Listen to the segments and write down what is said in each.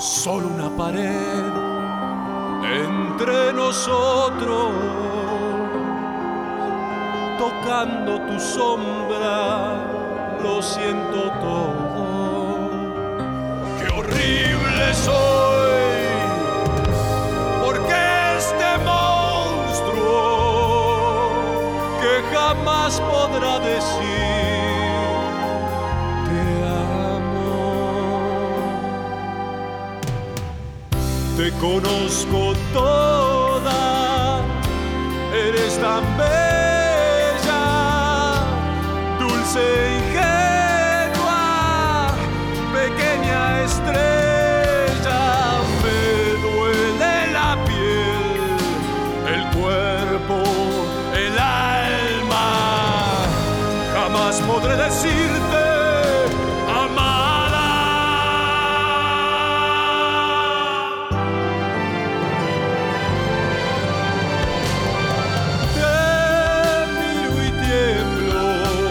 solo una pared entre nosotros, tocando tu sombra, lo siento todo. Qué horrible soy, porque este monstruo que jamás podrá decir te amo. Te conozco toda, eres tan bella, dulce, ingenua, pequeña estrella. Me duele la piel, el cuerpo, el alma. Jamás podré decirte amada. Te miro y tiemblo,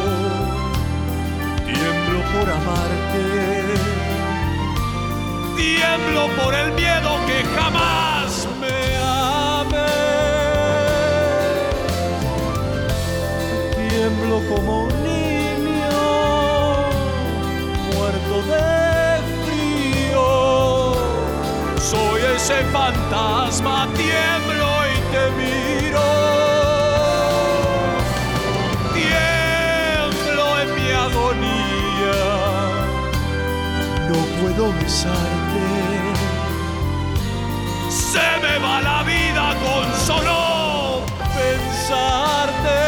tiemblo por amarte. Tiemblo por el miedo que jamás me ames. Tiemblo como un niño muerto de frío. Soy ese fantasma, tiemblo y te miro. Tiemblo en mi agonía, no puedo besarte. Se me va la vida con solo pensarte.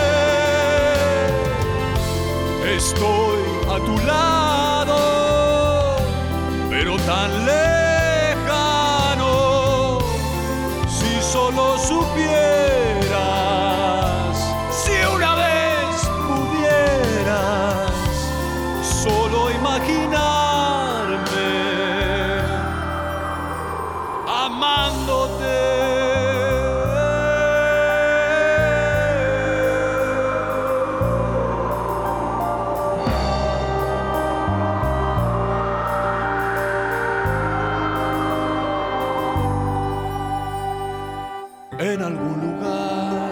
Estoy a tu lado, pero tan lejano. Si solo supieras, si una vez pudieras solo imaginarme amándote. En algún lugar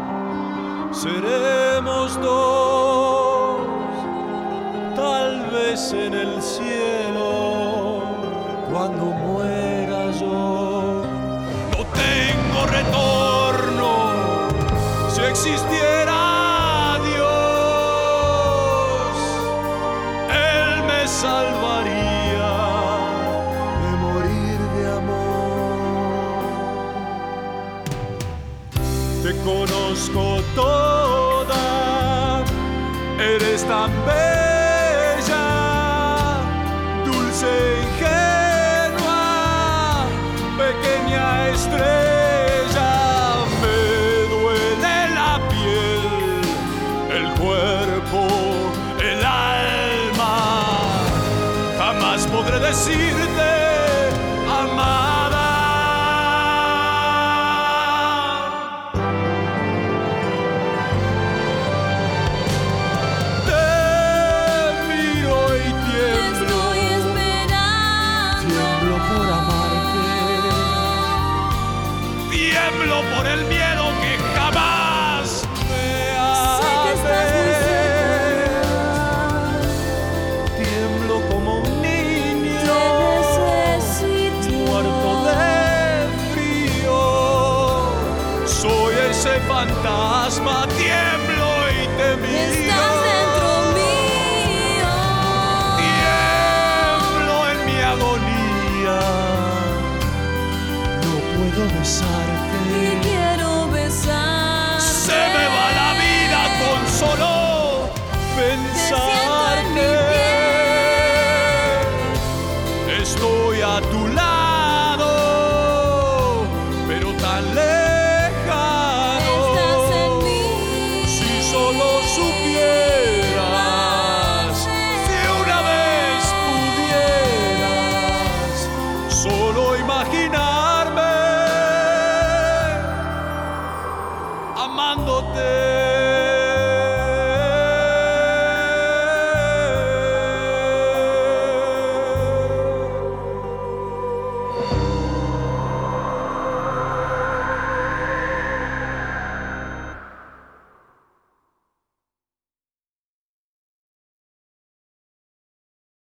seremos dos, tal vez en el cielo, cuando muera yo. No tengo retorno, si existiera Dios, Él me salvaría de morir de amor. Te conozco toda, eres tan bella, dulce, ingenua, pequeña estrella. Me duele la piel, el cuerpo, el alma. Jamás podré decirte amada. Tiemblo por el miedo que jamás me ames. Tiemblo como un niño muerto de frío. Soy ese fantasma, tiemblo y te miro. Estás dentro mío. Tiemblo en mi agonía, no puedo besarte. Y quiero besarte. Se me va la vida con solo pensarte. Estoy a tu lado, pero tan lejano. Estás en mí. Si solo supieras, si una vez pudieras solo imaginarme amándote.